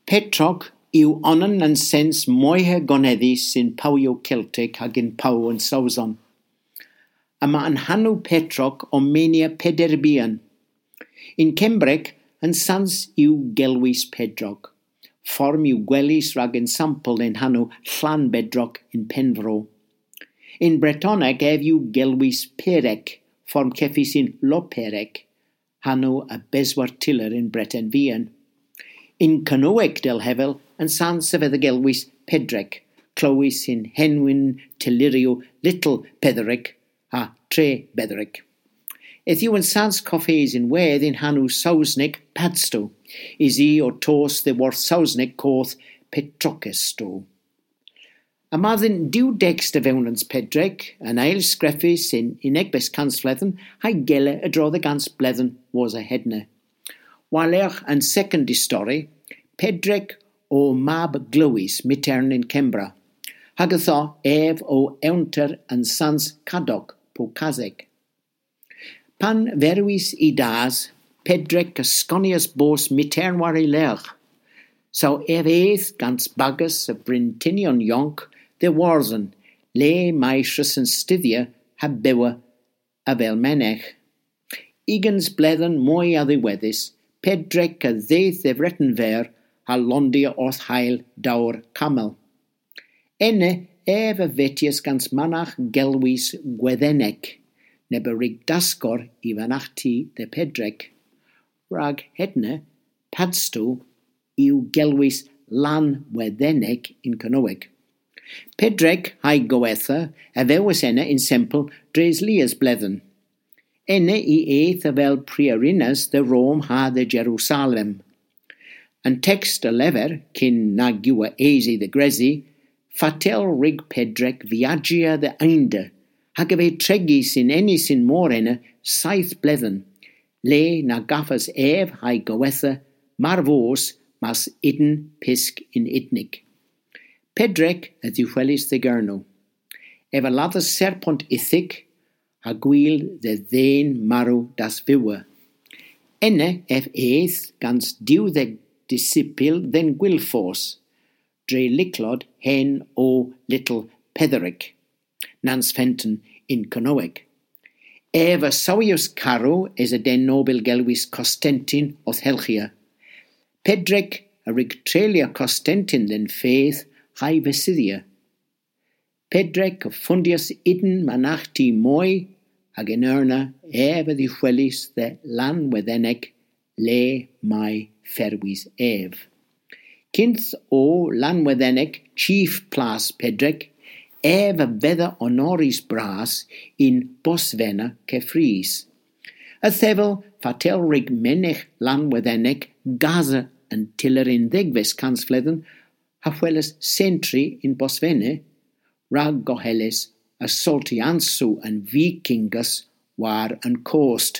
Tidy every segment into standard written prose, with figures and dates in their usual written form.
Petrog yw onan yn sens moehe goneddi sy'n pawio Celtic hag yn paw yn Sawson. Yma yn hanw Petrog o menia pederbian. In Cembrec yn sans yw gelwys Pedrog. Form yw gwelys rag yn sampl yn hanw llan bedrog yn Penfro. In Bretoneg yw gelwys Perec, form ceffi sy'n lo Perec, hanw a beswar tiller yn Breton Fian. In Canoeg del Hefel yn sans sefydd y gelwys Pedrec, clywys sy'n henwyn tilirio Little Petheric a Tre Betheric. Eth yw yn sans coffees in wedd in hanw Sausnig Padsto, is i o tos the worth Sausnig coth Petrocesto. Ymaddyn diw dext y fewnans Pedrec, yn ail sgreffus sy'n unegbes cans fledden, ha'i gele y drodd y gans bledden was a hedne. Waleach yn second stori, Pedrec o mab glywys mitern in Cembra, hag ytho ef o ewnter yn sans Cadog po Caseg. Pan ferwys I das, Pedrec ysgonias bos mitern war I leach. So ef eith gans bagus y Brintinion Ionc, de warzen, le maisrys yn styddia ha bewa a fel menech. Igans bledden mwy a ddiweddus, Pedrec a ddeith efretten fer a londia orth hael dawr camel. Enne ef a fetias gans manach gelwys gweddenec, neb a rig dasgor I fanach ti de Pedrec. Rag hedne, Padsto yw gelwys lan weddenec in Canoeg. Pedrec ha'i goetha a fewys enne in sempl dres lias bledden. Enne I eith a fel priorinas de Rome ha de Jerusalem. Yn text a lefer, cyn nag yw a eisi de gresi, fatel rig Pedrec viagia de einde, hag a fe tregi sy'n enni sy'n môr enne saith bledden, le na gaffas ef ha'i goetha mar fos mas idyn pisg in idnig. Pedrec a ddiwchelis de gyrno. Ef a laddas serpont ithig, a gwil de ddyn marw das fywa. Enne ef eith gans diwddeg disipil den gwilffos, dre liclod hen o Little Petheric, nans fenton in Canoeg. Ef a sawios caro es a den nobil gelwys Costentin oth Helchia. Pedrec a rig trelia Costentin den fedd ha'i fesyddia. Pedrec a fundias idyn manachti moi ag yn erna ef a ddiwchelis de lan weddeneg le mai ferwys ef. Cynth o lan weddeneg chief plas Pedrec, ef a fedda honoris bras in Bosfena Cefrys. A thefel fatel rig menech lan weddeneg Gaza yn tiller in ddegfes cansfledden a chweles sentri in Bosfene, rag goheles a solti ansu yn vikingus war yn cost.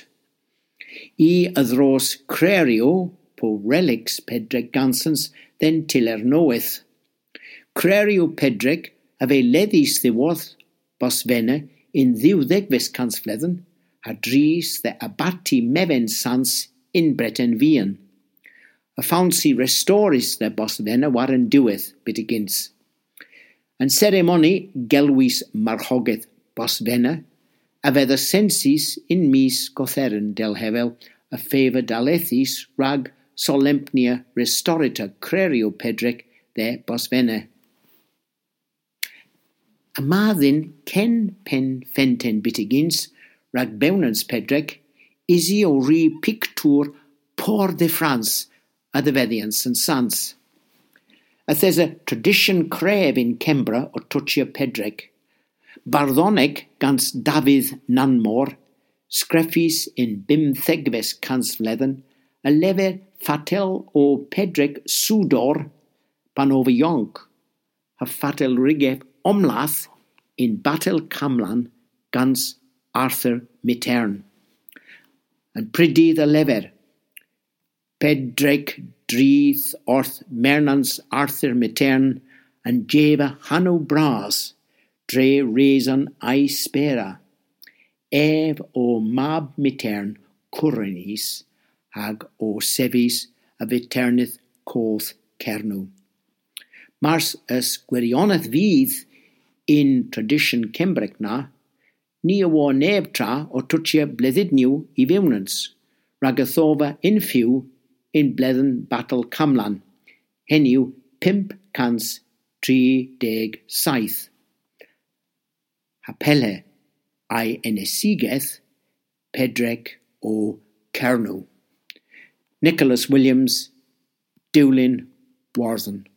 I a ddros crerio po relics Pedrec gansans then tiller noeth. Crerio Pedrec a fe leddys ddiwodd Bosfene in ddiwddegfes cansfledden a dris de abati meven sans in Breton Fian. A founsi restoris de Bosfene war yn diwedd bitigins. Yn ceremoni gelwys marchogeth Bosfene, a fedd y sensis in mis gotheren del Hefel a feva dalethis rag solempnia restorita crerio Pedrec de Bosfene. A maddyn ken pen fenten bitigins rag bewnans Pedrec isi o ri pictwr Port de France a ddefeddians yn sans. There's a tradition cref in Cembra o twtio Pedrec. Barddoneg gans Dafydd Nanmor, sgreffis in bimthegfes cansfledden, a lefer fatel o Pedrec Sŵdor pan o fy ionc, a fatel rigef omlath in Batel Camlan gans Arthur Mitern. And prydydd a lefer, Pedrec drydd orth Mernans Arthur Mitern and Jeva Hanno Bras, dre reason I spera, ef o mab Mitern cwrnis hag o sefis a veternydd coth Cernw. Mars ys gwirionedd fydd in tradition Cembric na, ni o neb tra o twtio bleddyd niw I fewnans, rhag y thofa infiw in bledden Battle Camlan, heniw 537. Hapele a'i enesigeth Pedreg o Cernw. Nicholas Williams, Dewlin, Warthen.